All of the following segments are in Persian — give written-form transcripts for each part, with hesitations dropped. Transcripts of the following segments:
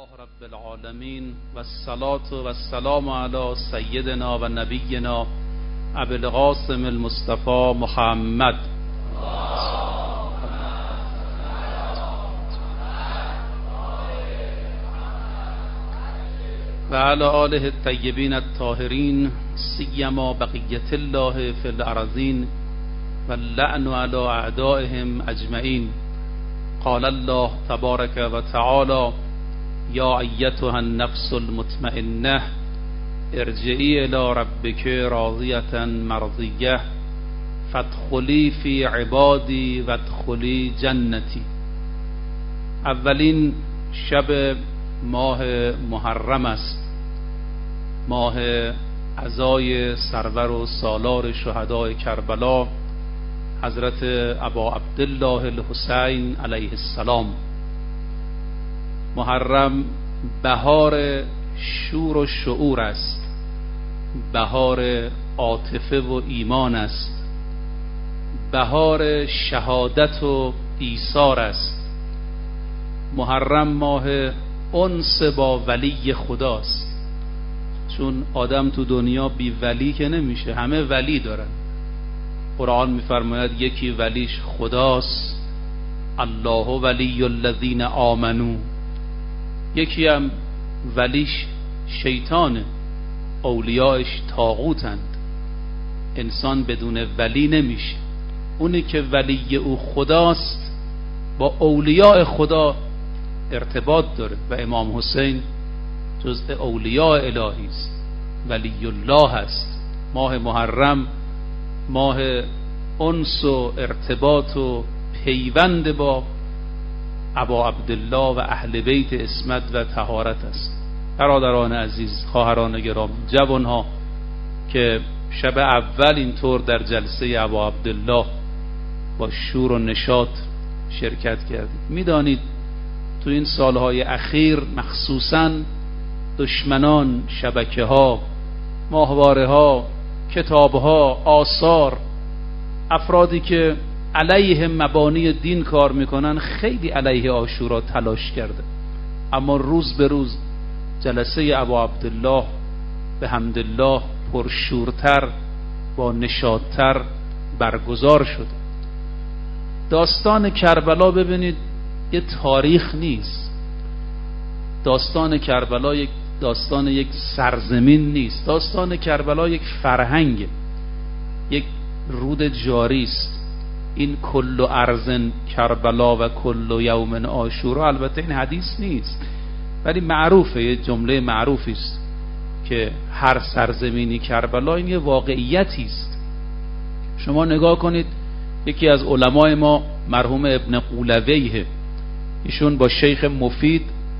لله رب العالمين والصلاة والسلام على سيدنا و نبينا ابي القاسم المصطفى محمد و على آله الطیبین الطاهرین سیما بقیة الله في الارضین و اللعن على اعدائهم اجمعین. قال الله تبارك وتعالى يا أيتها النفس المطمئنة ارجعي إلى ربك راضية مرضية فادخلي في عبادي وادخلي جنتي. اولین شب ماه محرم است، ماه عزای سرور و سالار شهدای کربلا حضرت ابا عبدالله الحسین علیه السلام. محرم بهار شور و شعور است، بهار عاطفه و ایمان است، بهار شهادت و ایثار است. محرم ماه انس با ولی خداست، چون آدم تو دنیا بی ولی که نمیشه، همه ولی دارن. قرآن میفرماید یکی ولیش خداست، الله ولی الذین آمنو. یکی هم ولیش شیطانه، اولیاءش طاغوتند. انسان بدون ولی نمیشه. اونی که ولی او خداست با اولیاء خدا ارتباط داره و امام حسین جزء اولیاء الهی است، ولی الله است. ماه محرم ماه انس و ارتباط و پیوند با ابا عبدالله و اهل بیت عصمت و طهارت است. برادران عزیز، خواهران گرامی، جوانها که شب اول اینطور در جلسه ابا عبدالله با شور و نشاط شرکت کردید، میدانید تو این سالهای اخیر مخصوصاً دشمنان، شبکه ها، ماهواره ها، کتاب ها، آثار، افرادی که علیه مبانی دین کار میکنن خیلی علیه عاشورا تلاش کرده، اما روز به روز جلسه ابا عبدالله به حمدالله پرشورتر با نشاطتر برگزار شده. داستان کربلا ببینید یه تاریخ نیست، داستان کربلا یک داستان یک سرزمین نیست، داستان کربلا یک فرهنگ، یک رود جاری است. این کل ارض کربلا و کل یوم عاشورا، البته این حدیث نیست ولی معروفه، یه جمله معروفی است که هر سرزمینی کربلا، این یه واقعیتی است. شما نگاه کنید، یکی از علمای ما مرحوم ابن قولویه، ایشون با شیخ مفید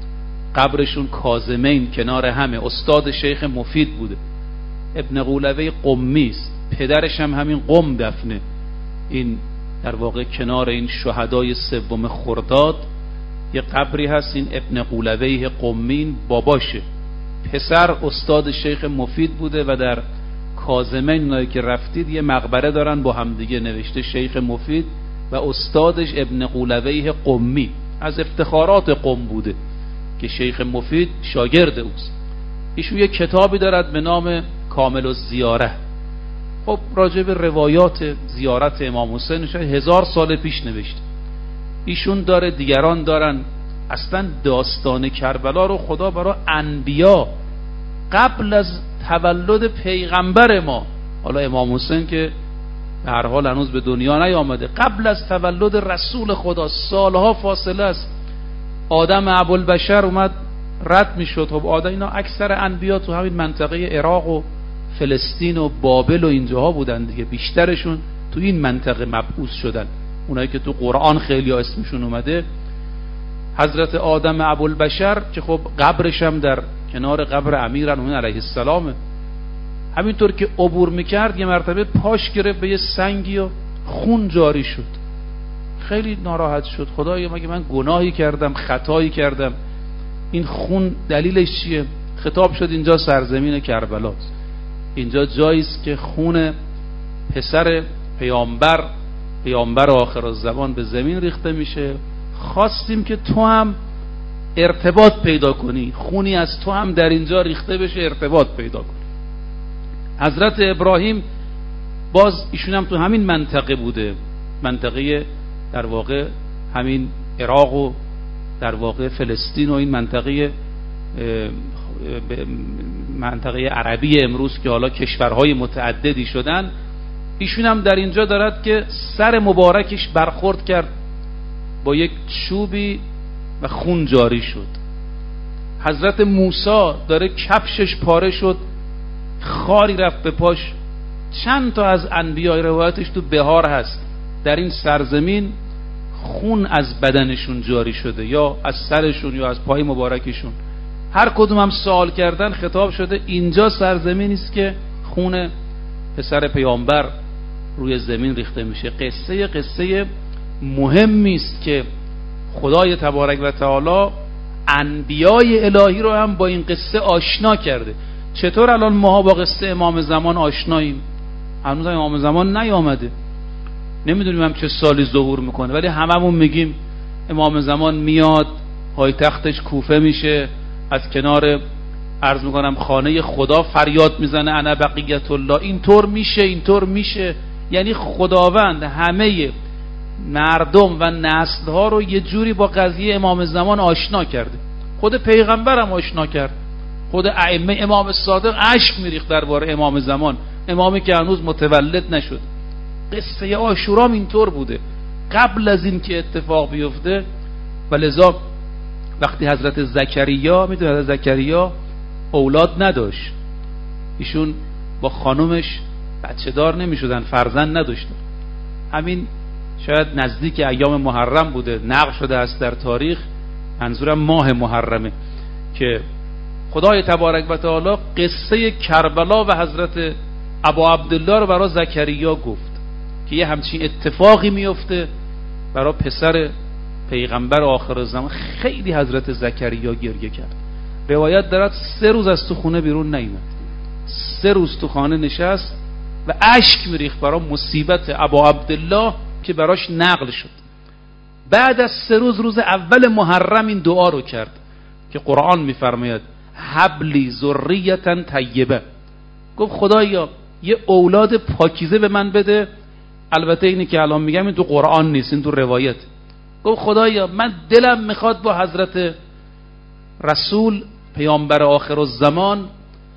قبرشون کاظمین کنار همه، استاد شیخ مفید بوده. ابن قولوی قمی است، پدرش هم همین قم دفنه. این در واقع کنار این شهدای سوم خرداد یه قبری هست، این ابن قولوی قمین باباشه، پسر استاد شیخ مفید بوده و در کاظمین نایی که رفتید یه مقبره دارن با همدیگه نوشته شیخ مفید و استادش ابن قولوی قمی. از افتخارات قم بوده که شیخ مفید شاگرد اوست. ایشون یک کتابی دارد به نام کامل الزیاره. خب راجع به روایات زیارت امام حسین شاید 1000 سال پیش نوشته. ایشون داره، دیگران دارن. اصلا داستان کربلا رو خدا برای انبیا قبل از تولد پیغمبر ما، حالا امام حسین که به هر حال هنوز به دنیا نیامده، قبل از تولد رسول خدا سالها فاصله است. آدم ابوالبشر اومد رد میشد. خب اینا اکثر انبیا تو همین منطقه عراق و فلسطین و بابل و اینجاها بودن دیگه، بیشترشون تو این منطقه مبعوث شدن. اونایی که تو قرآن خیلی اسمشون اومده، حضرت آدم ابوالبشر که خب قبرش هم در کنار قبر امیرالمومنین علیه السلام، همینطور که عبور میکرد یه مرتبه پاش گرفت به یه سنگی و خون جاری شد. خیلی ناراحت شد، خدایا مگه من گناهی کردم، خطایی کردم، این خون دلیلش چیه؟ خطاب شد اینجا سرزمین کربلاست، اینجا جایی است که خون پسر پیامبر آخر الزمان به زمین ریخته میشه. خواستیم که تو هم ارتباط پیدا کنی، خونی از تو هم در اینجا ریخته بشه، ارتباط پیدا کنی. حضرت ابراهیم باز ایشون هم تو همین منطقه بوده، منطقه در واقع همین عراق و در واقع فلسطین و این منطقه عربی امروز که حالا کشورهای متعددی شدن. ایشون هم در اینجا دارد که سر مبارکش برخورد کرد با یک چوبی و خون جاری شد. حضرت موسی داره کفشش پاره شد، خاری رفت به پاش. چند تا از انبیاء روایتش تو بهار هست در این سرزمین خون از بدنشون جاری شده، یا از سرشون یا از پای مبارکشون. هر کدوم هم سوال کردن خطاب شده اینجا سرزمینی است که خون پسر پیامبر روی زمین ریخته میشه. قصه مهمی است که خدای تبارک و تعالی انبیای الهی رو هم با این قصه آشنا کرده. چطور الان ما با قصه امام زمان آشناییم؟ هنوز امام زمان نیامده، نمیدونیم هم چه سالی ظهور میکنه، ولی هممون میگیم امام زمان میاد، پایتختش کوفه میشه، از کنار عرض میکنم خانه خدا فریاد میزنه انا بقیت الله. اینطور میشه. یعنی خداوند همه مردم و نسل ها رو یه جوری با قضیه امام زمان آشنا کرده. خود پیغمبر هم آشنا کرد، خود ائمه، امام صادق اشک میریخت درباره امام زمان، امامی که هنوز متولد نشد. قصه عاشورا اینطور بوده قبل از این که اتفاق بیفته. و لذا وقتی حضرت زکریا، میدونید حضرت زکریا اولاد نداشت، ایشون با خانومش بچه دار نمیشدن، فرزند نداشتن. همین شاید نزدیک ایام محرم بوده، نقل شده است در تاریخ، منظورم ماه محرمه، که خدای تبارک و تعالی قصه کربلا و حضرت ابا عبدالله رو برای زکریا گفت که یه همچین اتفاقی میفته برای پسر پیغمبر آخر زمان. خیلی حضرت زکریا گریه کرد. روایت دارد 3 روز از تو خونه بیرون نیامد، 3 روز تو خانه نشست و اشک میریخت برای مصیبت ابا عبدالله که براش نقل شد. بعد از 3 روز، روز اول محرم، این دعا رو کرد که قرآن میفرماید حبلی ذریة طیبه. گفت خدایا یه اولاد پاکیزه به من بده. البته اینی که الان میگم این تو قرآن نیست، این تو روایت. گفت خدایا من دلم میخواد با حضرت رسول پیامبر آخر الزمان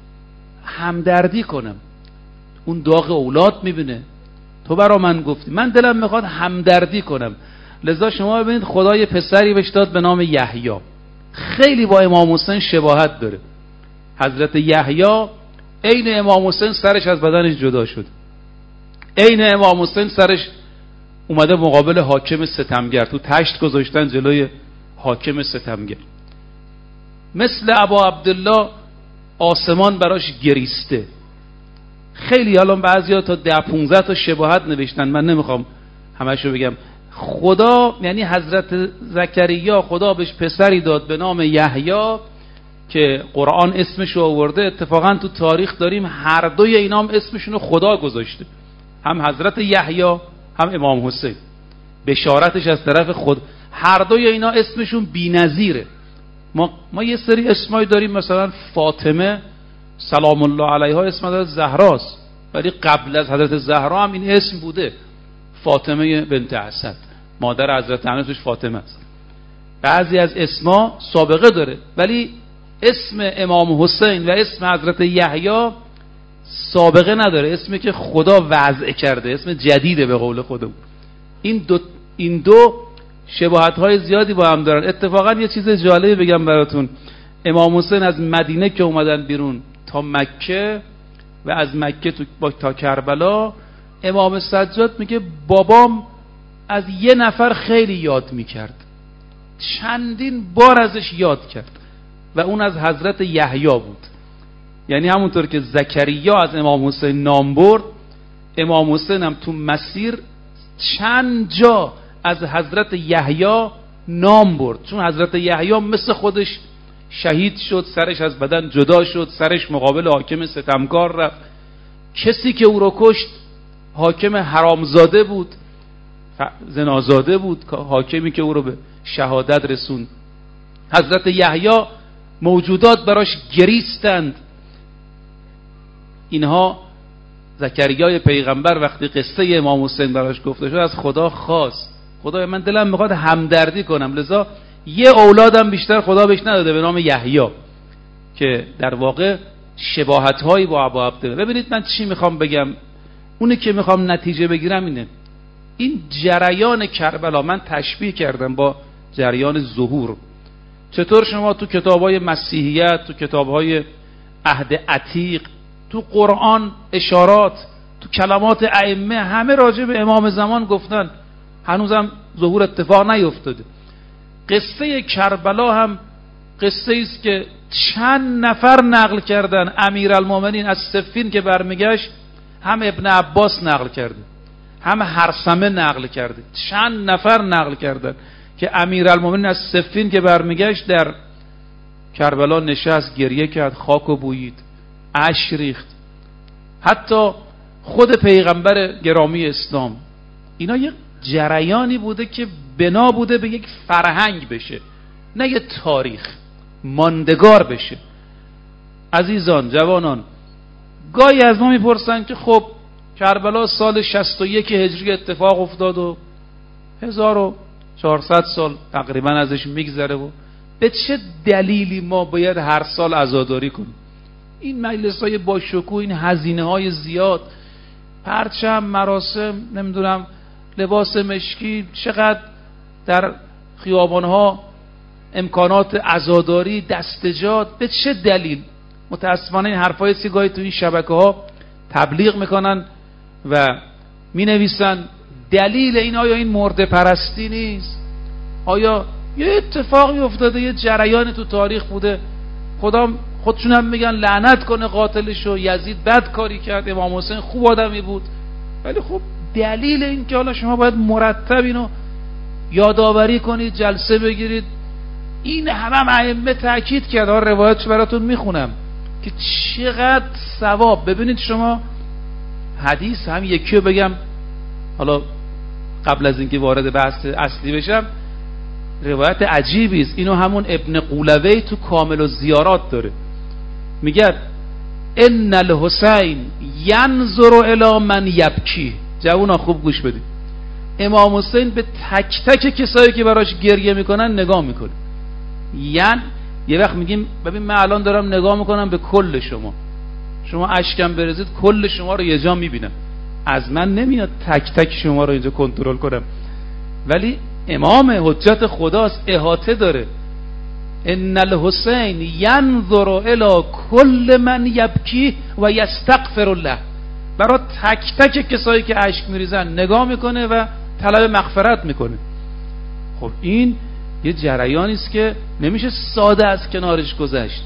همدردی کنم، اون داغ اولاد میبینه، تو برا من گفتی، من دلم میخواد همدردی کنم. لذا شما ببینید خدای پسری بهش داد به نام یحیی. خیلی با امام حسین شباهت داره. حضرت یحیی عین امام حسین سرش از بدنش جدا شد، عین امام حسین سرش اومده مقابل حاکم ستمگر، تو تشت گذاشتن جلوی حاکم ستمگر. مثل ابا عبدالله آسمان براش گریسته. خیلی الان بعضیا تا 10-15 تا شباهت نوشتن، من نمیخوام همشو بگم. خدا یعنی حضرت زکریا خدا بهش پسری داد به نام یحیی که قرآن اسمشو آورده. اتفاقا تو تاریخ داریم هر دوی اینا هم اسمشونو خدا گذاشته، هم حضرت یحیی هم امام حسین. بشارتش از طرف خود. هر دوی اینا اسمشون بی‌نظیره. ما یه سری اسمای داریم، مثلا فاطمه سلام الله علیها اسم حضرت زهراست، ولی قبل از حضرت زهرا هم این اسم بوده، فاطمه بنت اسد، مادر حضرت انس فاطمه است. بعضی از اسما سابقه داره، ولی اسم امام حسین و اسم حضرت یحیی سابقه نداره، اسمی که خدا وضع کرده، اسم جدیده به قول خودمون. این دو شباهت‌های زیادی با هم دارن. اتفاقا یه چیز جالبی بگم براتون. امام حسین از مدینه که اومدن بیرون تا مکه و از مکه تا کربلا، امام سجاد میگه بابام از یه نفر خیلی یاد میکرد، چندین بار ازش یاد کرد و اون از حضرت یحیی بود. یعنی همونطور که زکریا از امام حسین نام برد، امام حسین هم تو مسیر چند جا از حضرت یحیی نام برد، چون حضرت یحیی مثل خودش شهید شد، سرش از بدن جدا شد، سرش مقابل حاکم ستمکار رفت. کسی که او رو کشت حاکم حرامزاده بود، زنازاده بود، حاکمی که او رو به شهادت رسوند. حضرت یحیی موجودات براش گریستند. اینها زکریای پیغمبر وقتی قصه امام حسین براش گفته شد از خدا خواست، خدای من دلم میخواد همدردی کنم، لذا یه اولادم بیشتر خدا بهش نداده به نام یحیی که در واقع شباهت‌هایی با ابا عبدالله. ببینید من چی میخوام بگم، اونی که میخوام نتیجه بگیرم اینه، این جریان کربلا من تشبیه کردم با جریان ظهور. چطور شما تو کتاب‌های مسیحیت، تو کتاب‌های عهد عتیق، تو قرآن اشارات، تو کلمات ائمه همه راجع به امام زمان گفتن، هنوزم ظهور اتفاق نیفتاده. قصه کربلا هم قصه است که چند نفر نقل کردن. امیرالمومنین از صفین که برمیگشت هم ابن عباس نقل کرده، هم هرثمه نقل کرده، چند نفر نقل کردن که امیرالمومنین از صفین که برمیگشت در کربلا نشست، گریه کرد، خاک و بویید، اشک ریخت. حتی خود پیغمبر گرامی اسلام. اینا یک جریانی بوده که بنا بوده به یک فرهنگ بشه، نه یک تاریخ ماندگار بشه. عزیزان جوانان، گاهی از ما میپرسن که خب کربلا سال 61 هجری اتفاق افتاد و 1400 سال تقریبا ازش میگذره و به چه دلیلی ما باید هر سال عزاداری کنیم؟ این مجلس‌های با شکوه، این هزینه‌های زیاد، پرچم، مراسم، نمیدونم لباس مشکی، چقدر در خیابان‌ها امکانات عزاداری، دستجات، به چه دلیل؟ متاسفانه این حرفای سیگاهی تو این شبکه‌ها تبلیغ میکنن و مینویسن دلیل این آیا این مرده پرستی نیست؟ آیا یه اتفاقی افتاده، یه جریان تو تاریخ بوده، خدا خودشون هم میگن لعنت کنه قاتلشو، یزید بد کاری کرد، امام حسین خوب آدمی بود. ولی خب دلیل این که حالا شما باید مرتب اینو یادآوری کنید، جلسه بگیرید، این هم ائمه تاکید کرد. روایتش براتون میخونم که چقدر ثواب. ببینید شما حدیث هم یکی رو بگم حالا قبل از اینکه وارد بحث اصلی بشم، روایت عجیبی است. اینو همون ابن قولوی تو کامل الزیارات داره، میگه ان الحسین ینظر الی من یبکی. جوونا خوب گوش بدید، امام حسین به تک تک کسایی که براش گریه میکنن نگاه میکنه. یعنی یه وقت میگیم ببین من الان دارم نگاه میکنم به کل شما اشکم برزید کل شما رو یه جا میبینم، از من نمیاد تک تک شما رو اینجا کنترل کنم. ولی امام حجت خداست، احاطه داره. ان الحسین ینظر الی کل من یبکی و یستغفر الله. برای تک تک کسایی که اشک میریزن نگاه میکنه و طلب مغفرت میکنه. خب این یه جریانی است که نمیشه ساده از کنارش گذشت.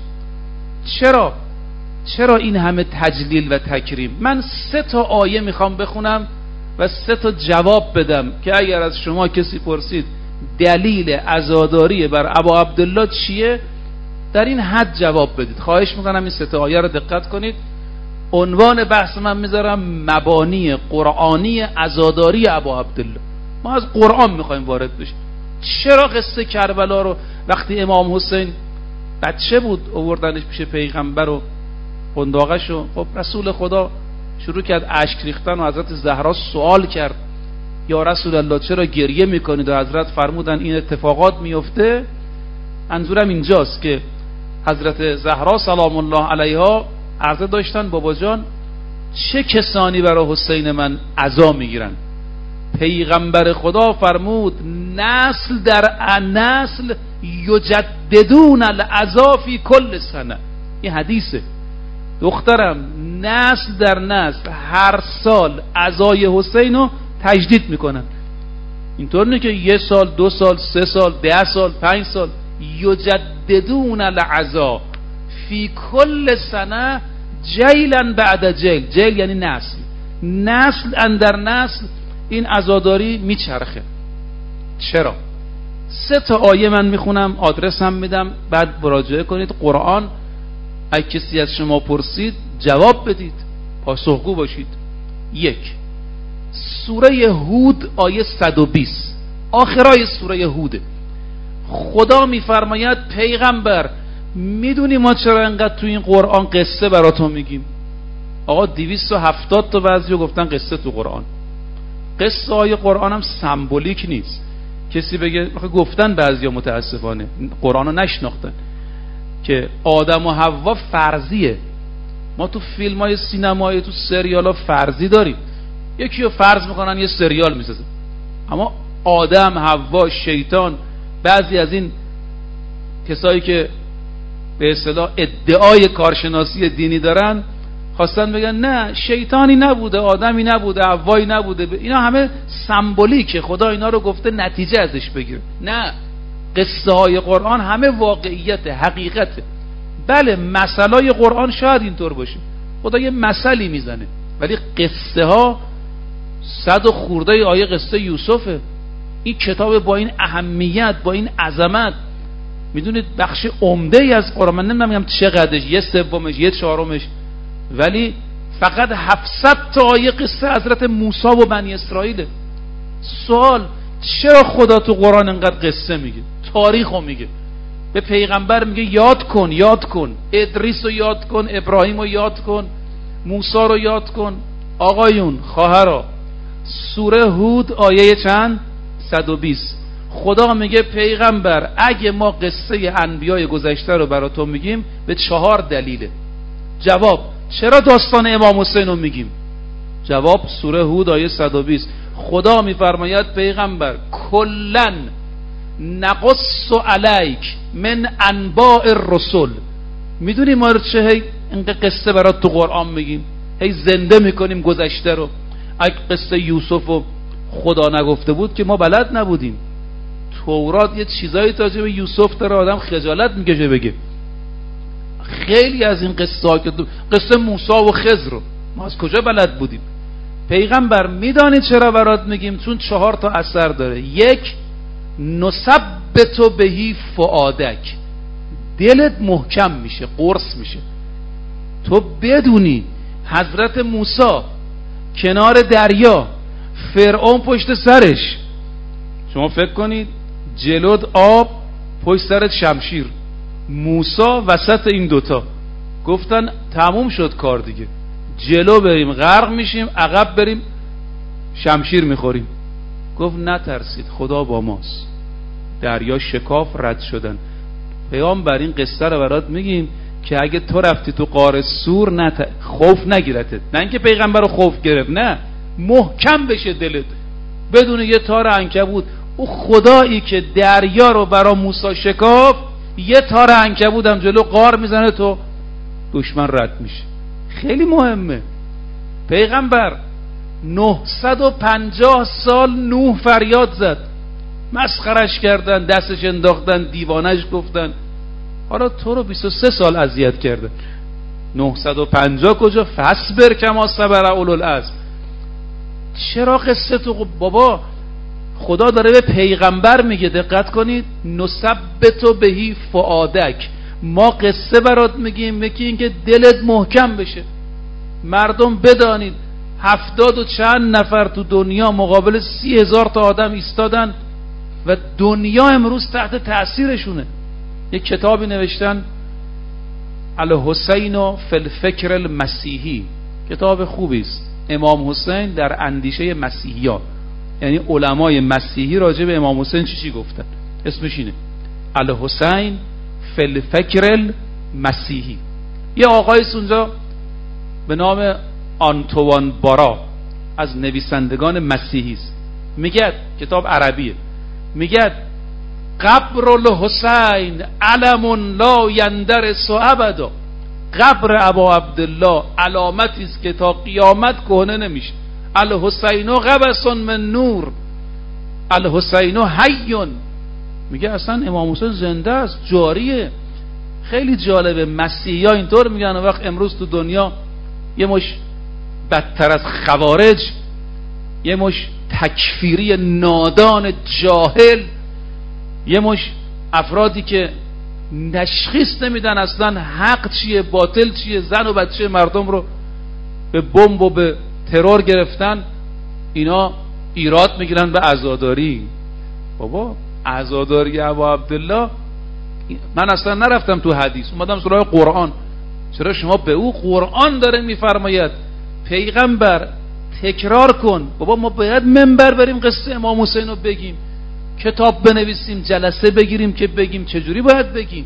چرا این همه تجلیل و تکریم؟ من 3 تا آیه میخوام بخونم و 3 تا جواب بدم که اگر از شما کسی پرسید دلیل عزاداری بر ابا عبدالله چیه، در این حد جواب بدید. خواهش میکنم این 3 تا آیه رو دقت کنید. عنوان بحث من میذارم مبانی قرآنی عزاداری ابا عبدالله. ما از قرآن میخوایم وارد بشیم. چرا قصه کربلا رو وقتی امام حسین بچه بود آوردنش پیش پیغمبر و قنداقش رو، خب رسول خدا شروع کرد اشک ریختن و حضرت زهرا سوال کرد یا رسول الله چرا گریه میکنید؟ و حضرت فرمودن این اتفاقات میفته. منظورم اینجاست که حضرت زهرا سلام الله علیها عرضه داشتن بابا جان چه کسانی برای حسین من عزا میگیرن؟ پیغمبر خدا فرمود نسل در نسل یجددون العزا فی کل سنه. این حدیثه دخترم، نسل در نسل هر سال عزای حسین رو تجدید میکنن. اینطور نه که 1 سال 2 سال 3 سال 10 سال 5 سال، یجددون العزا فی کل سنه جیلا بعد جیل. جیل یعنی نسل اندر نسل این عزاداری میچرخه. چرا؟ 3 تا آیه من میخونم، آدرس هم میدم، بعد مراجعه کنید. قرآن اگه کسی از شما پرسید جواب بدید، پاسخگو باشید. 1 سوره هود آیه 120 آخرای سوره هوده. خدا میفرماید پیغمبر میدونی ما چرا انقدر تو این قرآن قصه براتون میگیم؟ آقا 270 تا بعضی گفتن قصه تو قرآن. قصه های قرآن هم سمبولیک نیست. کسی بگه گفتن بعضیا متاسفانه قرآن رو نشناختن که آدم و حوا فرضیه. ما تو فیلم های سینمایی، تو سریال ها فرضی داریم. یکی رو فرض میکنن یه سریال میسازن، اما آدم، حوا، شیطان، بعضی از این کسایی که به اصطلاح ادعای کارشناسی دینی دارن خواستن بگن نه شیطانی نبوده، آدمی نبوده، حوایی نبوده، اینا همه سمبولیکه، خدا اینا رو گفته نتیجه ازش بگیر. نه، قصه های قرآن همه واقعیت، حقیقته. بله مثلای قرآن شاید اینطور باشه، خدا یه مثلی میزنه، ولی قصه ها 100 و خورده آیه قصه یوسفه. این کتاب با این اهمیت، با این عظمت، میدونید بخش عمده ای از قرآن، من نمیدونم چقدرش، 1/3 1/4، ولی فقط 700 تا آیه قصه حضرت موسی و بنی اسرائیل. سوال چرا خدا تو قرآن انقدر قصه میگه، تاریخ رو میگه، به پیغمبر میگه یاد کن، یاد کن، ادریس رو یاد کن، ابراهیم رو یاد کن، موسی رو یاد کن. آقایون، خواهرها، سوره هود آیه چند؟ 120. خدا میگه پیغمبر اگه ما قصه انبیای گذشته رو براتون میگیم به 4 دلیله. جواب چرا داستان امام حسین رو میگیم؟ جواب سوره هود آیه 120. خدا میفرماید پیغمبر کلن نقص علیک من انباء الرسل. میدونی ما رو چه هی اینقدر قصه برات تو قرآن میگیم، هی زنده میکنیم گذشته رو. اگه قصه یوسف رو خدا نگفته بود که ما بلد نبودیم. تورات یه چیزایی راجع به یوسف داره آدم خجالت میکشه بگه. خیلی از این قصه ها که قصه موسی و خضر رو ما از کجا بلد بودیم؟ پیغمبر میدانی چرا برات میگیم؟ چون 4 تا اثر داره. 1 نثبت بهی فؤادک، دلت محکم میشه، قرص میشه. تو بدونی حضرت موسی کنار دریا، فرعون پشت سرش، شما فکر کنید جلود آب، پشت سرت شمشیر، موسی وسط این دوتا. گفتن تموم شد کار دیگه، جلو بریم غرق میشیم، عقب بریم شمشیر میخوریم. گفت نترسید خدا با ماست. دریا شکاف، رد شدن. پیامبر این قصه رو برات میگیم که اگه تو رفتی تو غار سور خوف نگیرتت. نه اینکه پیغمبر رو خوف گرفت، نه، محکم بشه دلت بدون یه تار عنکبوت. او خدایی که دریا رو برا موسی شکاف، یه تار عنکبوت هم جلو غار میزنه تو دشمن رد میشه. خیلی مهمه. پیغمبر 950 سال نوح فریاد زد، مسخرش کردن، دستش انداختن، دیوانش گفتن. حالا تو رو 23 سال اذیت کرده. 950 کجا؟ فصبر کما صبر اولو العزم. چرا قصه تو بابا؟ خدا داره به پیغمبر میگه، دقت کنید، نثبت بهی فؤادک، ما قصه برات میگیم یکی این که دلت محکم بشه. مردم بدانید 70 و چند نفر تو دنیا مقابل 30,000 تا آدم ایستادن و دنیا امروز تحت تأثیرشونه. یک کتابی نوشتن الحسین فی الفکر المسیحی، کتاب خوبی است. امام حسین در اندیشه مسیحیان، یعنی علمای مسیحی راجع به امام حسین چی گفتن. اسمش اینه الحسین فی الفکر المسیحی. یه آقای اونجا به نام آنتوان بارا از نویسندگان مسیحی است، میگه، کتاب عربیه، میگه قبر الحسین علم لا یندرس ابدا. قبر ابا عبدالله علامتی است که تا قیامت کهنه نمیشه. الحسین قبس من نور، الحسین حی. میگه اصلا امام حسین زنده است، جاریه. خیلی جالبه، مسیحی ها اینطور میگن. وقت امروز تو دنیا یه مش بدتر از خوارج، یه مش تکفیری نادان جاهل، یه مش افرادی که تشخیص نمیدن اصلا حق چیه باطل چیه، زن و بچه مردم رو به بمب و به ترور گرفتن، اینا ایراد میگیرن به عزاداری. بابا عزاداری ابا عبدالله، من اصلا نرفتم تو حدیث، اومدم سراغ قرآن. چرا شما به او قرآن داره میفرماید پیغمبر تکرار کن. بابا ما باید منبر بریم قصه امام حسین رو بگیم، کتاب بنویسیم، جلسه بگیریم که بگیم. چجوری باید بگیم؟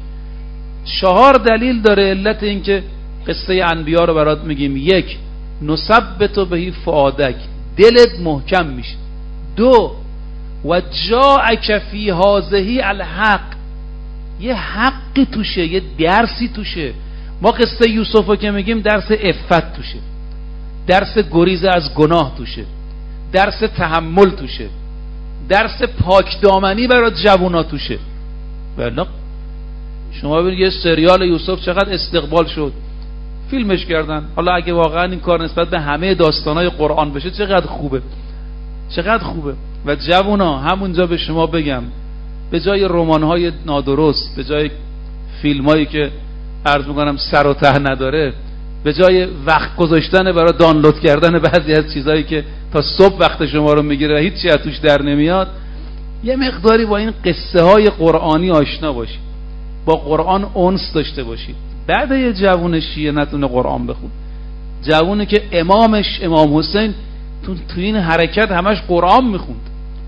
4 دلیل داره علت این که قصه انبیا رو برات میگیم. 1 نثبت بهی فؤادک، دلت محکم میشه. 2 و جاءک فی هذه الحق، یه حقی توشه، یه درسی توشه. ما قصه یوسف رو که میگیم درس عفت توشه، درس گریز از گناه توشه، درس تحمل توشه، درس پاکدامنی برای جوونا توشه. بله شما ببینید یه سریال یوسف چقدر استقبال شد، فیلمش کردن. حالا اگه واقعا این کار نسبت به همه داستانهای قرآن بشه چقدر خوبه، چقدر خوبه. و جوونا همونجا به شما بگم، به جای رمان‌های نادرست، به جای فیلمایی که عرض میکنم سر و ته نداره، به جای وقت گذاشتن برای دانلود کردن بعضی از چیزایی که تا صبح وقت شما رو میگیره و هیچی از توش در نمیاد، یه مقداری با این قصه های قرآنی آشنا باشید، با قرآن انس داشته باشید. بعد یه جوون شیعه نتونه قرآن بخون، جوونی که امامش امام حسین تو این حرکت همش قرآن میخوند،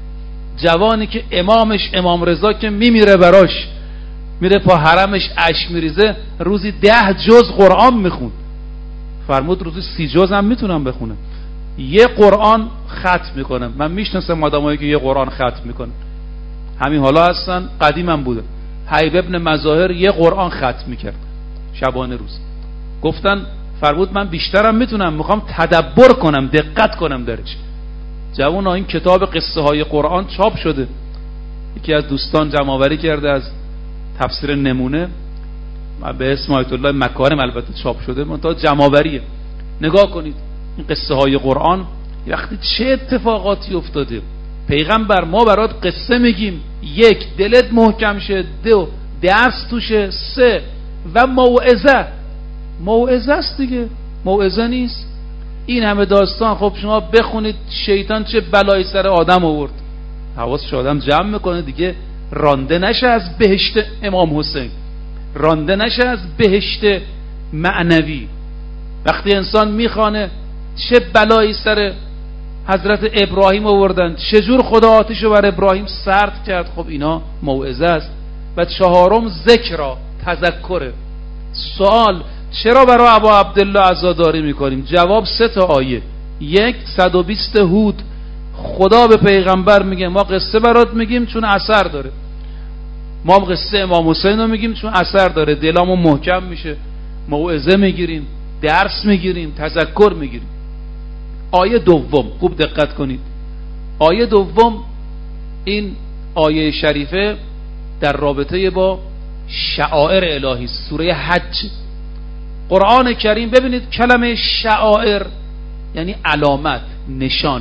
جوانی که امامش امام رضا که میمیره براش، میره پا حرمش اشک میریزه، روزی 10 جز قرآن میخوند. فرمود روزی 30 جز هم میتونم بخونم. یه قرآن ختم میکنم. من میشناسم آدمایی که یه قرآن ختم میکنن، همین حالا هستن، قدیم هم بوده. حبیب ابن مظاهر یه قرآن ختم میکرد شبانه روز. گفتن فرمود من بیشترم میتونم، میخوام تدبر کنم، دقت کنم درش. جوونا این کتاب قصه های قرآن چاپ شده، یکی از دوستان جمع‌آوری کرده از تفسیر نمونه به اسم آیت الله مکارم، البته چاپ شده منتها جمع‌آوریه. نگاه کنید این قصه های قرآن وقتی چه اتفاقاتی افتاده. پیغمبر ما برات قصه میگیم، 1 دلت محکم شه، 2 درس توشه، 3 و موعظه است دیگه. موعظه نیست این همه داستان؟ خب شما بخونید شیطان چه بلایی سر آدم آورد، حواسش آدم جمع میکنه دیگه، رانده نشه از بهشت امام حسین، رانده نشه از بهشت معنوی. وقتی انسان میخوانه چه بلایی سر حضرت ابراهیم آوردن، چجور خدا آتش رو بر ابراهیم سرد کرد. خب اینا موعظه است. و 4 ذکر، تذکره. سوال چرا برای ابا عبدالله عزاداری میکنیم؟ جواب 3 تا آیه. 1 120 هود، خدا به پیغمبر میگه ما قصه برات میگیم چون اثر داره، ما قصه امام حسین رو میگیم چون اثر داره، دلامو محکم میشه، موعظه میگیریم، درس میگیریم، تذکر میگیریم. آیه 2 خوب دقت کنید. آیه 2 این آیه شریفه در رابطه با شعائر الهی، سوره حج. قرآن کریم ببینید کلمه شعائر یعنی علامت، نشان.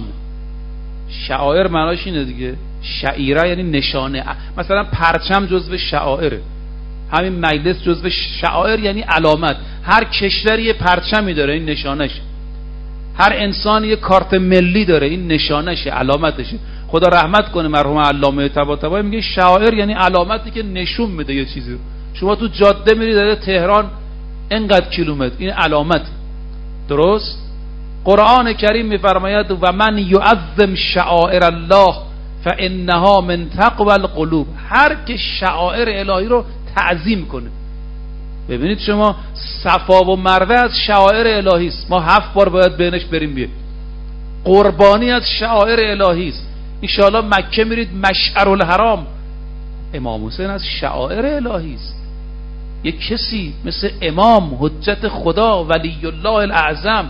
شعائر معناش اینه دیگه، شعیره یعنی نشانه. مثلا پرچم جزو شعائره، همین مجلس جزو شعائر یعنی علامت. هر کشوری یه پرچمی داره، این نشانش. هر انسانی یه کارت ملی داره، این نشانشه، علامتشه. خدا رحمت کنه مرحوم علامه طباطبایی میگه شعائر یعنی علامتی که نشون میده یه چیزی رو. شما تو جاده میری در تهران اینقدر کیلومتر، این علامت. درست؟ قرآن کریم میفرماید و من یعظم شعائر الله فانها من تقوی القلوب. هر که شعائر الهی رو تعظیم کنه. ببینید شما صفا و مروه از شعائر الهی است، ما 7 بار باید بینش بریم بیایم. قربانی از شعائر الهی است. ان شاء الله مکه میرید مشعر الحرام، امام حسین از شعائر الهی است. یک کسی مثل امام حجت خدا ولی الله الاعظم،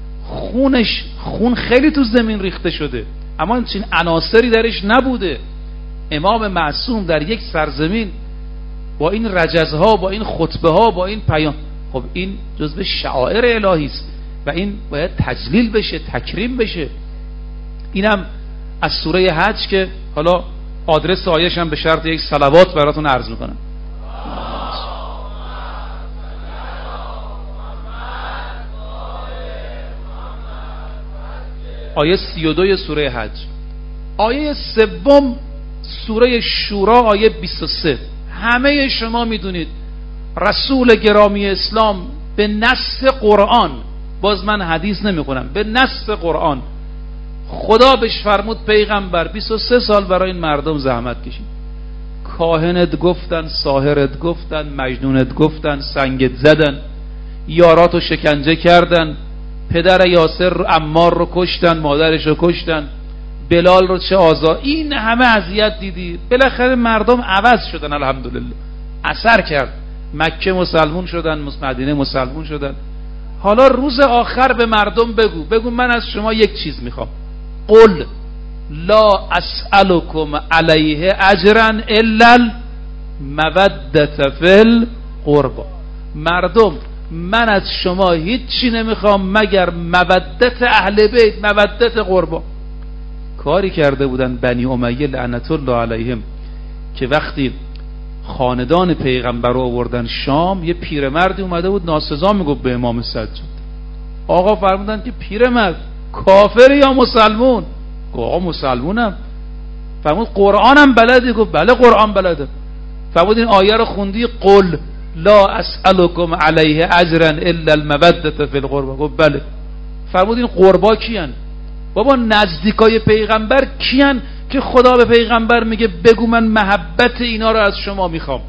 خون خیلی تو زمین ریخته شده اما این عناصری درش نبوده. امام معصوم در یک سرزمین با این رجزها، با این خطبه ها، با این پیام، خب این جزو شعائر الهی است و این باید تجلیل بشه، تکریم بشه. اینم از سوره حج که حالا آدرس آیه‌ش هم به شرط یک صلوات براتون عرض میکنم. آیه 32 سوره حج. آیه 3 سوره شورا آیه 23. همه شما میدونید رسول گرامی اسلام به نص قرآن، باز من حدیث نمیخونم، به نص قرآن خدا بهش فرمود پیغمبر 23 سال برای این مردم زحمت کشید. کاهنت گفتن، ساحرت گفتن، مجنونت گفتن، سنگت زدن، یاراتو شکنجه کردن، پدر یاسر رو عمار رو کشتن، مادرش رو کشتن، بلال رو چه آزار، این همه اذیت دیدی. بالاخره مردم عوض شدن، الحمدلله اثر کرد، مکه مسلمون شدن، مدینه مسلمون شدن. حالا روز آخر به مردم بگو من از شما یک چیز میخوام. قل لا اسألكم علیه اجرا الا المودة فی القربى. مردم من از شما هیچی نمیخوام مگر مودت اهل بیت، مودت قربا. کاری کرده بودن بنی امیه لعنت الله علیهم که وقتی خاندان پیغمبر رو آوردن شام، یه پیرمردی اومده بود ناسزا میگفت به امام سجاد. آقا فرمودن که پیرمرد کافر یا مسلمون؟ گفت آقا مسلمونم. فرمود قرآنم بلدی؟ گفت بله قرآن بلده. فرمود این آیه رو خوندی؟ قل لا اسألكم علیه اجرا الا المودة فی القربى. گفت بله. فرمود این قربا کیان؟ بابا نزدیکای پیغمبر کیان که خدا به پیغمبر میگه بگو من محبت اینا رو از شما میخوام؟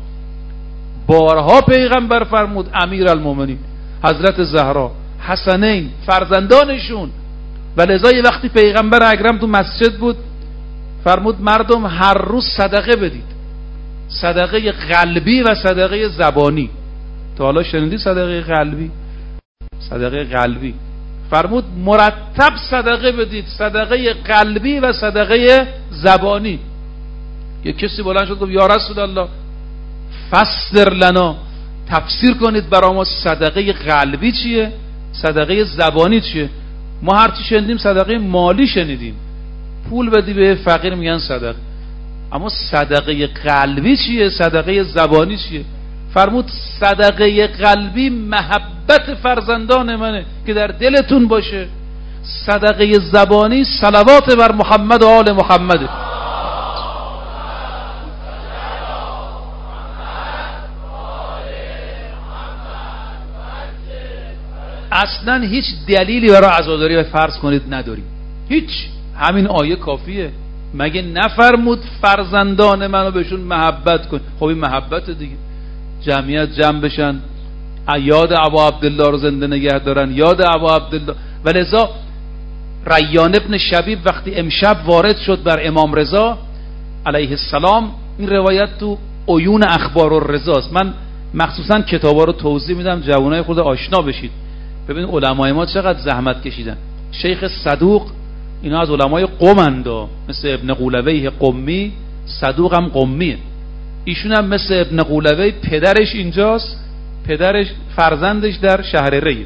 بارها پیغمبر فرمود امیرالمومنین حضرت زهرا، حسنین، فرزندانشون. و لذا یه وقتی پیغمبر اکرم تو مسجد بود فرمود مردم هر روز صدقه بدید، صدقه قلبی و صدقه زبانی. تا حالا شنیدی صدقه قلبی؟ صدقه قلبی فرمود مرتب صدقه بدید، صدقه قلبی و صدقه زبانی. یک کسی بلند شد گفت یا رسول الله فسر لنا، تفسیر کنید برای ما صدقه قلبی چیه، صدقه زبانی چیه؟ ما هرچی شنیدیم صدقه مالی شنیدیم، پول بدی به فقیر میگن صدقه، اما صدقه قلبی چیه، صدقه زبانی چیه؟ فرمود صدقه قلبی محبت فرزندان منه که در دلتون باشه، صدقه زبانی صلوات بر محمد و آل محمد. اصلا هیچ دلیلی برای عزاداری فرض کنید نداریم، هیچ، همین آیه کافیه. مگه نفرمود فرزندان منو بهشون محبت کن؟ خب این محبت دیگه، جمعیت جمع بشن یاد ابا عبدالله رو زنده نگه دارن، یاد ابا عبدالله. و لذا ریان ابن شبیب وقتی امشب وارد شد بر امام رضا علیه السلام، این روایت تو عیون اخبار الرضاست، من مخصوصا کتابا رو توضیح میدم جوانای خود آشنا بشید. ببین علمای ما چقدر زحمت کشیدن. شیخ صدوق اینا از علمای قمند، مثل ابن قولویه قمی، صدوق هم قمیه. ایشون هم مثل ابن قولوی پدرش اینجاست، پدرش فرزندش در شهر ری.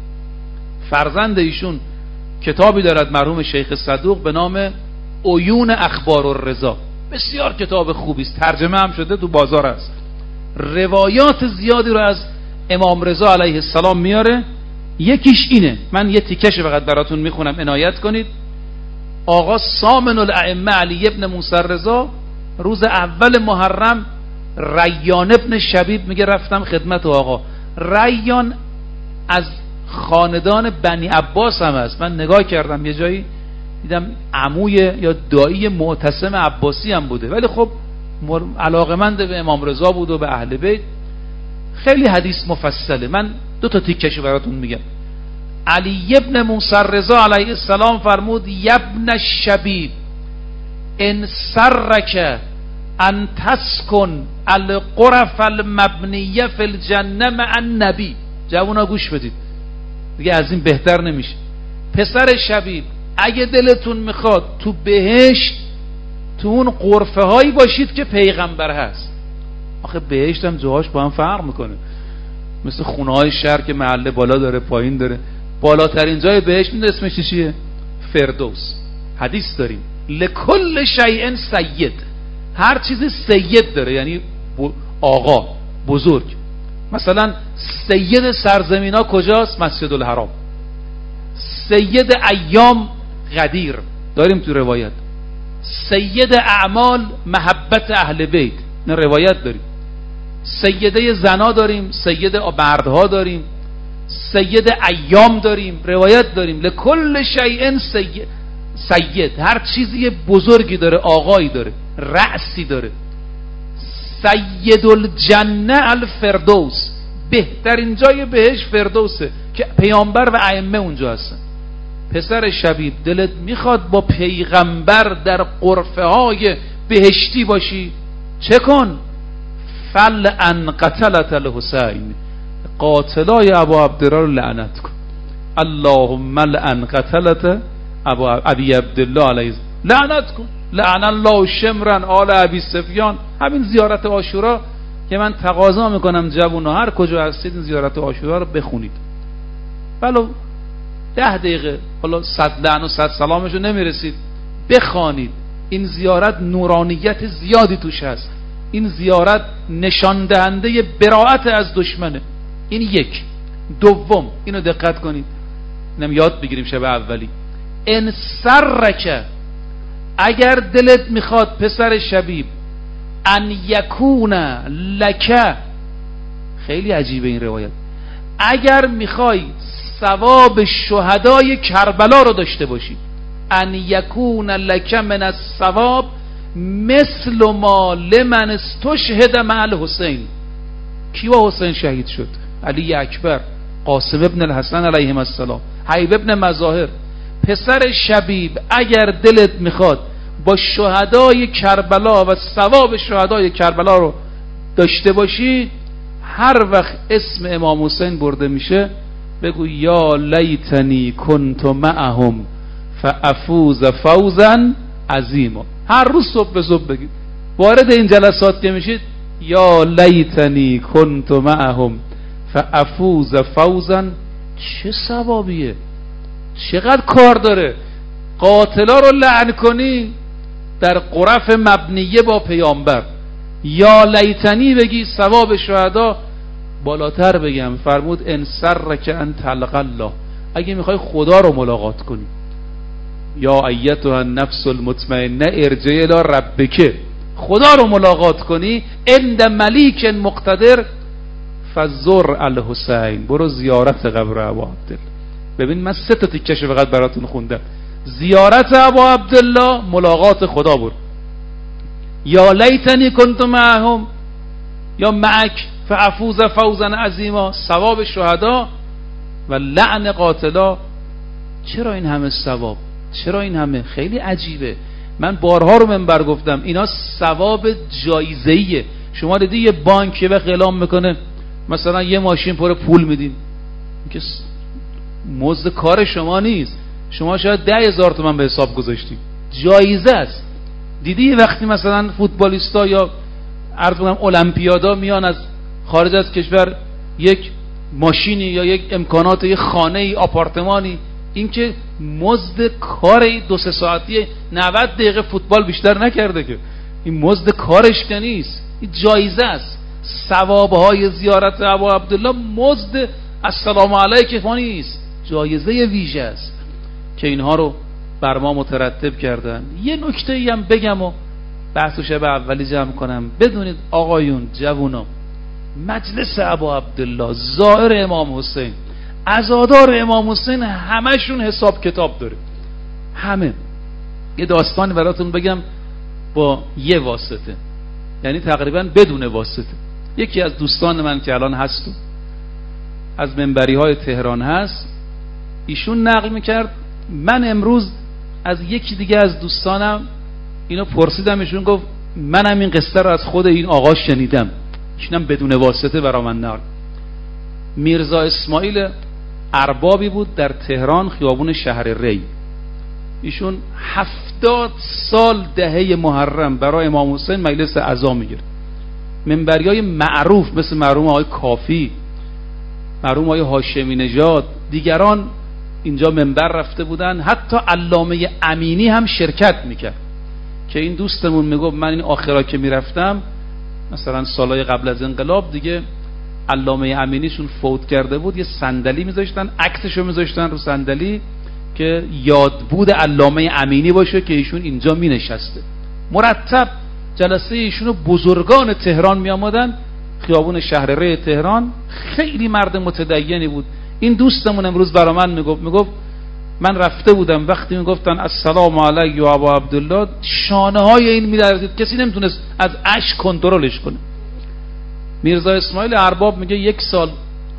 فرزند ایشون کتابی دارد مرحوم شیخ صدوق به نام عیون اخبار الرضا، بسیار کتاب خوبی است، ترجمه هم شده، تو بازار است. روایات زیادی رو از امام رضا علیه السلام میاره. یکیش اینه، من یه تیکش فقط براتون میخونم عنایت کنید. آقا سامن الائمه علی ابن موسی رضا روز اول محرم، ریان ابن شبیب میگه رفتم خدمت آقا. ریان از خاندان بنی عباس هم هست. من نگاه کردم یه جایی دیدم عموی یا دایی معتصم عباسی هم بوده، ولی خب علاقمند به امام رضا بود و به اهل بیت. خیلی حدیث مفصله، من دو تا تیکش براتون میگم. علی ابن موسی رضا علیه السلام فرمود یبن الشبیب ان سرک ان تسکن الغرف المبنیه فی الجنه مع النبی. جوونا گوش بدید دیگه، از این بهتر نمیشه. پسر شبیب اگه دلتون میخواد تو بهشت تو اون غرفه هایی باشید که پیغمبر هست. آخه بهشت هم جاهاش با هم فرق میکنه، مثل خونه های شهر که محله بالا داره پایین داره. بالاترین جای بهشت میدونی اسمش چیه؟ فردوس. حدیث داریم لکل شیء سید، هر چیزی سید داره، یعنی آقا بزرگ. مثلا سید سرزمین ها کجاست؟ مسجد الحرام. سید ایام غدیر داریم تو روایت. سید اعمال محبت اهل بیت، نه روایت داریم. سیده زنا داریم، سید مردها داریم، سید ایام داریم، روایت داریم. لکل شیء سید، هر چیزی بزرگی داره، آقایی داره، رأسی داره. سید الجنه الفردوس، بهترین جای بهش فردوسه که پیامبر و ائمه اونجا هستن. پسر شبیب، دلت میخواد با پیغمبر در غرفه های بهشتی باشی؟ چه کن؟ فل ان قتلت الحسین، قاتلای ابو عبدالله رو لعنت کن. اللهم لعن قتلت ابی عبدالله علیه لعنت کن. لعن الله شمرن آل ابی سفیان. همین زیارت عاشورا که من تقاضا میکنم جوونا هر کجا هستید این زیارت عاشورا رو بخونید، ولو 10 دقیقه، حالا 100 لعن و 100 سلامشو نمیرسید، بخوانید. این زیارت نورانیت زیادی توش هست. این زیارت نشان دهنده براءت از دشمنه. این یک. دوم، اینو دقت کنید، اینم یاد بگیریم شب اولی. ان سرک، اگر دلت میخواد پسر شبیب، ان یکون لک، خیلی عجیبه این روایت، اگر میخوای ثواب شهدای کربلا رو داشته باشی، ان یکون لک من الثواب مثل ما لمن استشهد مع الحسین. کیوا حسین شهید شد؟ علی اکبر، قاسم ابن الحسن علیهم السلام، حیب ابن مظاهر. پسر شبیب، اگر دلت میخواد با شهدای کربلا و ثواب شهدای کربلا رو داشته باشی، هر وقت اسم امام حسین برده میشه بگو یا لیتنی کنت معهم فافوز فوزا عظیما. هر روز صبح به صبح بگید. وارد این جلسات که میشید، یا لیتنی کنت معهم فافوز فوزا. چه ثوابیه، چقدر کار داره. قاتلا رو لعن کنی در غرف مبنیه با پیامبر، یا لیتنی بگی ثواب شهدا بالاتر بگم. فرمود ان سرک ان تلقى الله، اگه میخوای خدا رو ملاقات کنی، یا ایتها النفس المطمئنه ارجعی الی ربک، خدا رو ملاقات کنی، عند ملیک مقتدر فزر الحسین، برو زیارت قبر ابو عبدالله. ببین من 3 تا تیکش فقط براتون خوندم. زیارت ابو عبدالله، ملاقات خدا برو. یا لیتنی کنت معهم، یا معک فافوز فوزا عظیما، ثواب شهدا و لعن قاتلا. چرا این همه ثواب؟ چرا این همه؟ خیلی عجیبه. من بارها رو منبر گفتم اینا ثواب جایزه‌ایه. شما دیدی یه بانک یه وقت اعلام میکنه مثلا یه ماشین پر پول میدین، که مزد کار شما نیست، شما شاید 10,000 تومان به حساب گذاشتید، جایزه است. دیدی یه وقتی مثلا فوتبالیستا یا عرض کنم المپیادا میان از خارج از کشور یک ماشینی یا یک امکانات، یک خانه ای، آپارتمانی، این که مزد کار 2-3 ساعتی 90 دقیقه فوتبال بیشتر نکرده که، این مزد کارش که نیست، این جایزه است. ثوابهای زیارت ابو عبدالله مزد السلام علیک نیست، جایزه ویژه است که اینها رو بر ما مترتب کردن. یه نکته ای هم بگم و بحث شب اولی جمع کنم. بدونید آقایون، جوونا، مجلس ابو عبدالله، زائر امام حسین، عزادار امام حسین، همشون حساب کتاب داره. همه. یه داستانی براتون بگم با یه واسطه، یعنی تقریبا بدون واسطه. یکی از دوستان من که الان هست از منبری های تهران هست، ایشون نقل میکرد. من امروز از یکی دیگه از دوستانم اینو پرسیدم، ایشون گفت منم این قصه رو از خود این آقا شنیدم. ایشونم بدون واسطه برا من نقل. میرزا اسماعیل اربابی بود در تهران، خیابون شهر ری. ایشون 70 سال دهه محرم برای امام حسین مجلس عزا میگیره. منبریای معروف مثل مرحوم آقای کافی، مرحوم آقای هاشمی نژاد، دیگران اینجا منبر رفته بودن. حتی علامه امینی هم شرکت میکرد که این دوستمون میگفت من این آخرا که میرفتم مثلا سالهای قبل از انقلاب دیگه علامه امینیشون فوت کرده بود، یه صندلی میذاشتن، عکسشو میذاشتن رو صندلی، که یادبود علامه امینی باشه که ایشون اینجا می نشسته. مرتب جلسه ایشونو بزرگان تهران می آمدن، خیابون شهرره تهران. خیلی مرد متدینی بود. این دوستمون امروز برا من میگفت من رفته بودم وقتی میگفتن السلام علیک یا ابا عبدالله، شانه های این می‌لرزید، کسی نمیتونست از اشک کنترلش کنه. میرزا اسماعیل ارباب میگه 1 سال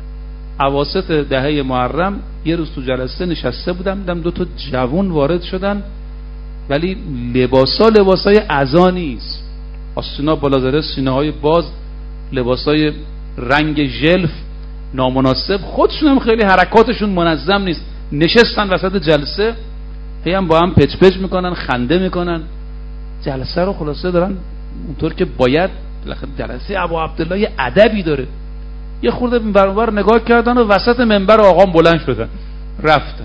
اواسط دهه محرم یه روز تو جلسه نشسته بودم، دیدم 2 تا جوان وارد شدن، ولی لباسای عزا نیست، آستینا بالازره، سینه های باز، لباسای رنگ ژلف نامناسب، خودشون هم خیلی حرکاتشون منظم نیست. نشستن وسط جلسه، هی هم با هم پچ پچ میکنن، خنده میکنن، جلسه رو خلاصه دارن اونطور که باید. جلسه ابو عبدالله یه ادبی داره. یه خورده برابر نگاه کردن و وسط منبر آقام بلند شدن رفتن.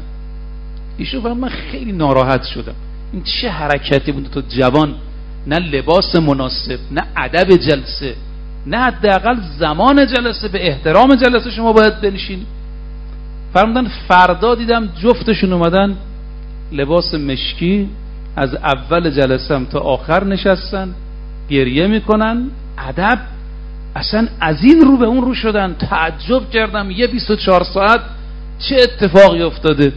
ایشون من خیلی ناراحت شدم، این چه حرکتی بود؟ تو جوان، نه لباس مناسب، نه ادب جلسه، نه حداقل زمان جلسه، به احترام جلسه شما باید بنشین. فرمودن فردا دیدم جفتشون اومدن لباس مشکی، از اول جلسه هم تا آخر نشستن، گریه میکنن، ادب. اصلا از این رو به اون رو شدن. تعجب کردم یه 24 ساعت چه اتفاقی افتاده.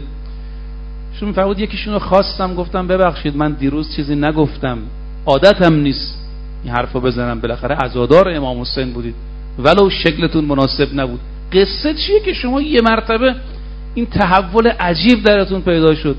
شون فرمود یکیشون رو خواستم، گفتم ببخشید من دیروز چیزی نگفتم، عادتم نیست این حرفو بزنم، بالاخره عزادار امام حسین بودید ولو شکلتون مناسب نبود. قصه چیه که شما یه مرتبه این تحول عجیب درتون پیدا شد؟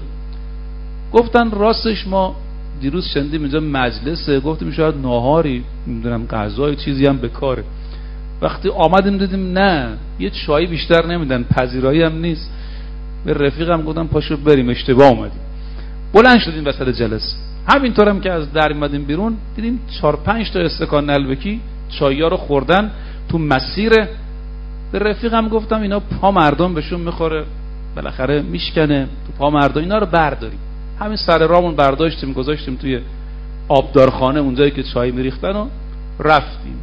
گفتن راستش ما دیروز شنیدیم اینجا مجلسه، گفتیم شاید ناهاری، نمیدونم غذای چیزی هم بکاره. وقتی آمدیم دیدیم نه، یه چایی بیشتر نمیدن، پذیرایی هم نیست. به رفیقم گفتم پاشو بریم، اشتباه اومدیم. بلند شدیم وسط جلسه. همینطور هم که از در اومدیم بیرون دیدیم 4-5 تا استکان نلبکی چای‌ها رو خوردن تو مسیر. به رفیقم گفتم اینا پا مردم بهشون میخوره، بالاخره میشکنه تو پا مردم، اینا رو برداریم. همین سر راهمون برداشتیم گذاشتیم توی آبدارخانه اونجایی که چای میریختن و رفتیم.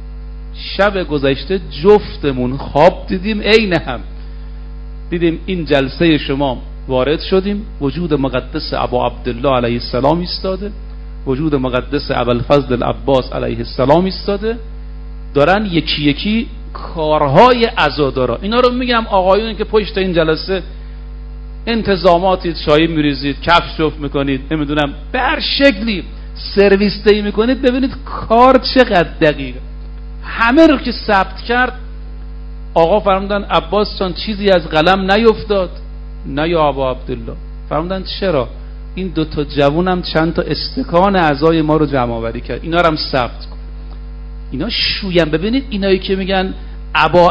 شب گذشته جفتمون خواب دیدیم عین هم. دیدیم این جلسه شما وارد شدیم، وجود مقدس ابا عبدالله علیه السلام ایستاده، وجود مقدس ابوالفضل العباس علیه السلام ایستاده، دارن یکی یکی کارهای عزادارا. اینا رو میگم آقایون که پشت این جلسه انتظاماتی چای میریزید، کفش جفت میکنید، نمیدونم به هر شکلی سرویس دهی میکنید، ببینید کار چقدر دقیقه. همه رو که ثبت کرد. آقا فرمودن عباس جان چیزی از قلم نیفتاد؟ نه یا ابا عبدالله. فرمودن چرا؟ این 2 تا جوونم چند تا استکان اعضای ما رو جمع آوری کرد، اینا رو هم ثبت کن. اینا شوین. ببینید اینایی که میگن ابا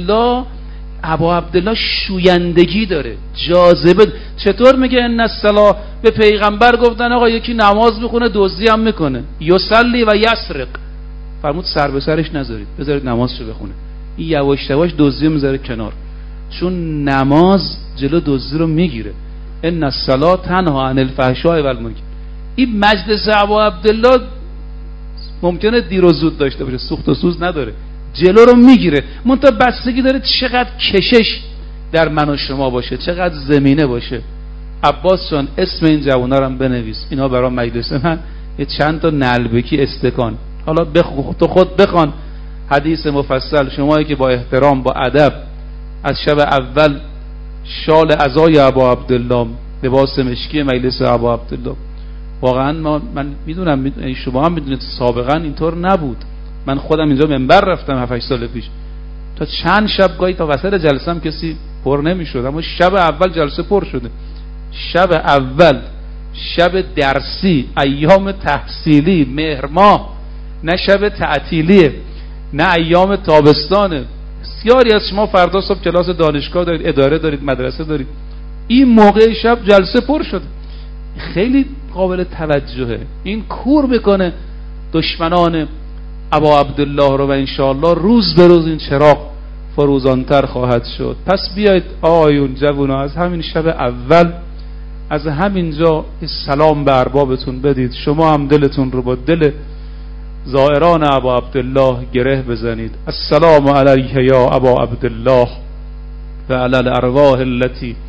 عبدالله شویندگی داره، جاذبه. چطور میگه ان الصلاه؟ به پیغمبر گفتن آقا یکی نماز میخونه دزدی هم میکنه، یصلی و یسرق. فرمود سر به سرش نذارید، بذارید نمازشو بخونه. این یواش یواش دزدی میذاره کنار، چون نماز جلو دزدی رو میگیره. ان الصلاه تنها عن الفحشاء و المنکر. این مجلس ابا عبدالله ممکنه دیر و زود داشته باشه، سوخت و سوز نداره، جلو رو میگیره. منتها بستگی داره چقدر کشش در من و شما باشه، چقدر زمینه باشه. عباس جان اسم این جوانا رو هم بنویس، اینا برای مجلس من یه چند تا نلبکی استکان. حالا تو خود بخوان حدیث مفصل، شمایی که با احترام با ادب از شب اول شال عزای ابا عبدالله، لباس مشکی مجلس ابا عبدالله، واقعا من میدونم شما هم میدونید سابقا اینطور نبود. من خودم اینجا منبر رفتم 7-8 سال پیش، تا چند شب گاهی تا وسط جلسه هم کسی پر نمیشد، اما شب اول جلسه پر شده. شب اول، شب درسی، ایام تحصیلی، مهر ماه، نه شب تعطیلیه، نه ایام تابستانه. بسیاری از شما فردا صبح کلاس دانشگاه دارید، اداره دارید، مدرسه دارید. این موقع شب جلسه پر شده. خیلی قابل توجهه. این کور میکنه دشمنان ابا عبدالله رو و انشاءالله روز به روز این چراغ فروزانتر خواهد شد. پس بیایید آقایون جوونا از همین شب اول، از همینجا سلام به اربابتون بدید. شما هم دلتون رو با دل زائران ابا عبدالله گره بزنید. السلام علیک یا ابا عبدالله و علی الارواح التي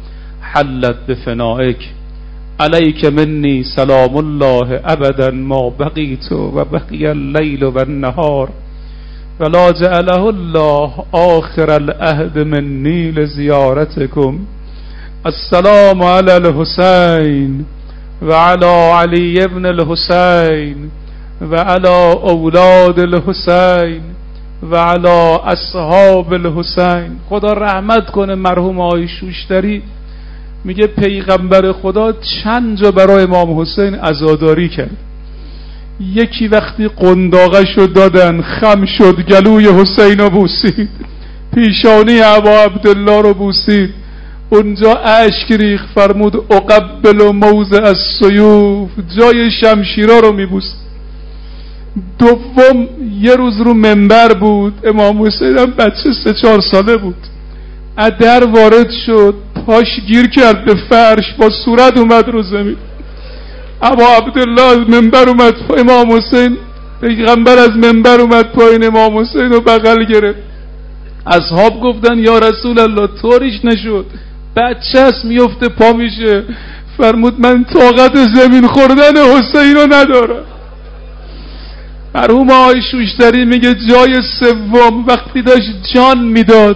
حلت بفنائک علیک منی سلام الله ابدا ما بقیت و بقی اللیل و النهار ولا جعله الله آخر العهد منی لزیارتکم. السلام علی الحسین و علی علی ابن الحسین و علی اولاد الحسین و علی اصحاب الحسین. خدا رحمت کنه مرحوم آقای شوشتری، میگه پیغمبر خدا چند جا برای امام حسین عزاداری کرد. یکی وقتی قنداقشو دادن خم شد، گلوی حسین رو بوسید، پیشانی ابا عبدالله رو بوسید، اونجا اشک ریخت، فرمود اقبل و موضع السیوف، جای شمشیرا رو میبوسید. دوم یه روز رو منبر بود، امام حسین هم بچه 3-4 ساله بود، از در وارد شد، پاش گیر کرد به فرش، با صورت اومد رو زمین. ابا عبدالله از منبر اومد، امام حسین پیغمبر از منبر اومد پایین، امام حسین رو بغل گرفت. اصحاب گفتن یا رسول الله طوریش نشد، بچه است میفته پا میشه. فرمود من طاقت زمین خوردن حسین رو ندارم. مرحوم آقای شوشتری میگه جای سوم وقتی داشت جان میداد،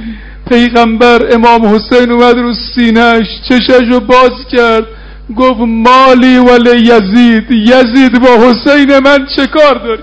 پیغمبر امام حسین اومد رو سینهش، چشش رو باز کرد، گفت مالی ولی یزید، یزید با حسین من چه کار داری؟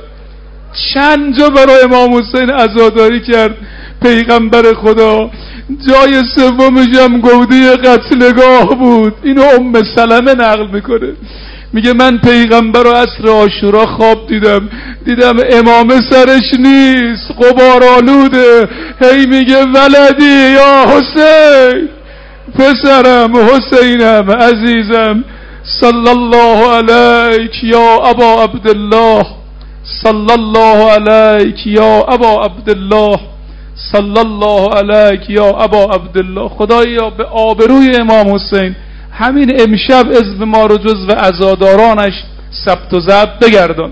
چند جا برای امام حسین عزاداری کرد پیغمبر خدا. جای سومش هم گودی قتلگاه بود. اینو ام سلمه نقل میکنه، میگه من پیغمبر رو عصر عاشورا خواب دیدم امامه سرش نیست، غبار آلوده، هی میگه ولدی یا حسین، پسرم حسینم عزیزم، صلی الله علیک یا ابا عبدالله، صلی الله علیک یا ابا عبدالله، صلی الله علیک یا ابا عبدالله. خدایا به آبروی امام حسین همین امشب اسم ما رو جزو عزادارانش ثبت و ضبط بگردان.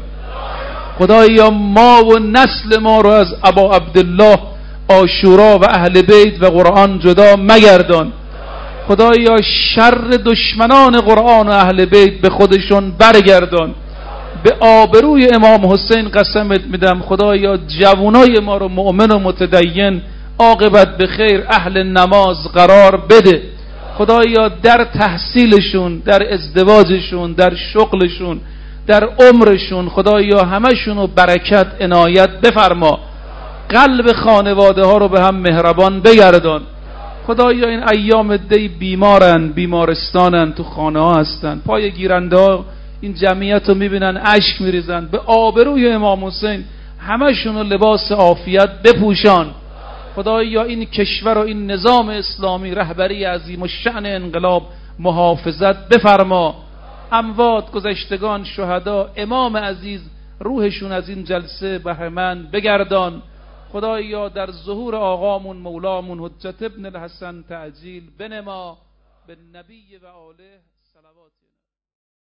خدایا ما و نسل ما رو از ابا عبدالله، عاشورا و اهل بیت و قرآن جدا مگردان. خدایا شر دشمنان قرآن و اهل بیت به خودشون برگردان. به آبروی امام حسین قسمت میدم خدایا جوانای ما رو مؤمن و متدین، عاقبت به خیر، اهل نماز قرار بده. خدایا در تحصیلشون، در ازدواجشون، در شغلشون، در عمرشون، خدایا همشون رو برکت عنایت بفرما. قلب خانواده ها رو به هم مهربان بگردان. خدایا این ایام دی بیمارن، بیمارستانن، تو خانه ها هستن، پای گیرنده ها این جمعیت رو میبینن اشک میریزن. به آبروی امام حسین همشون رو لباس عافیت بپوشان. خدایا این کشور و این نظام اسلامی رهبری عظیم و شأن انقلاب محافظت بفرما. اموات، گذشتگان، شهدا، امام عزیز روحشون از این جلسه بهره‌مند بگردان. خدایا در ظهور آقامون مولامون حجت ابن الحسن تعجیل بنما. به نبی و آله صلوات.